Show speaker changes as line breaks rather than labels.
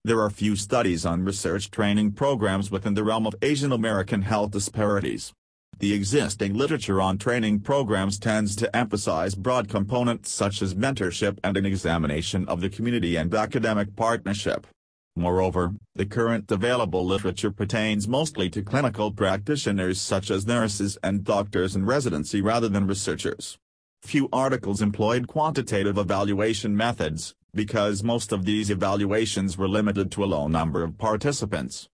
There are few studies on research training programs within the realm of Asian American health disparities. The existing literature on training programs tends to emphasize broad components such as mentorship and an examination of the community and academic partnership. Moreover, the current available literature pertains mostly to clinical practitioners such as nurses and doctors in residency rather than researchers. Few articles employed quantitative evaluation methods, because most of these evaluations were limited to a low number of participants.